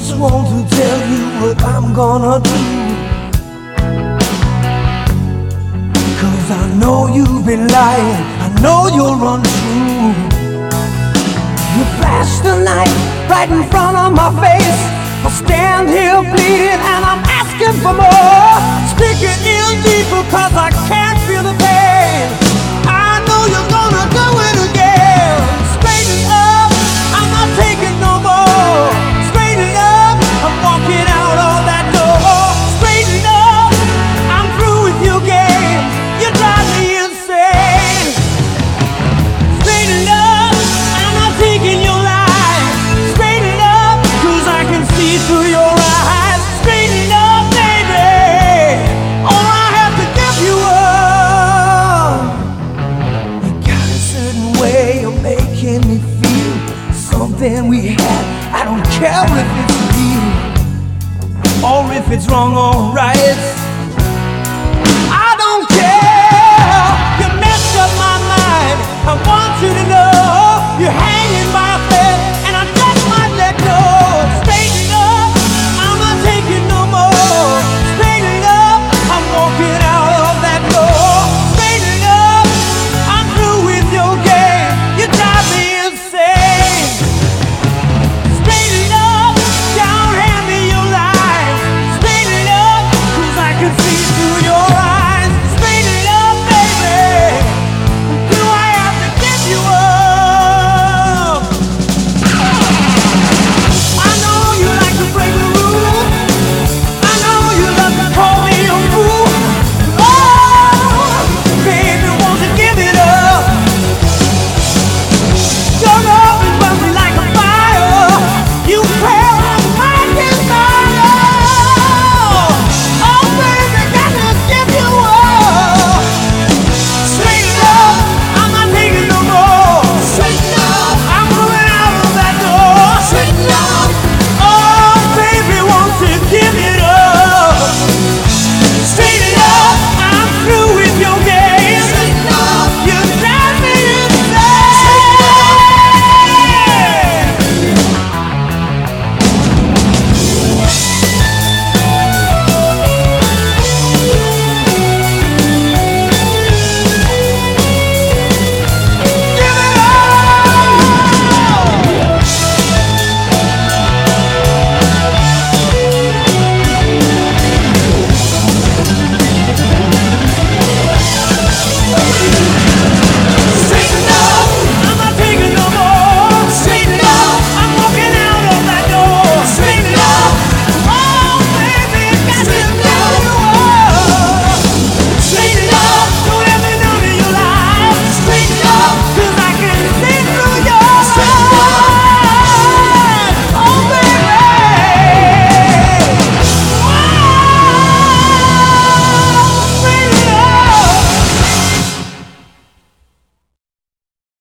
just want to tell you what I'm gonna do. 'Cause I know you've been lying, I know you're untrue. You flash the knife right in front of my face. I stand here bleeding and I'm asking for more. Stick it in deeper 'cause I can't feel the pain. I know you're gonna do it again. Straighten up, I'm not taking no more. Straighten up, I'm walking out on that door. Straighten up, I'm through with your game. You drive me insane. Straighten up, I'm not taking your lies. Straighten up, 'cause I can see through your eyes. Straighten up, baby, or I have to give you up. You got a certain way of making me feel something we had. I don't care if it's real or if it's wrong or right. I don't care. You messed up my mind. I want you to know you're hanging by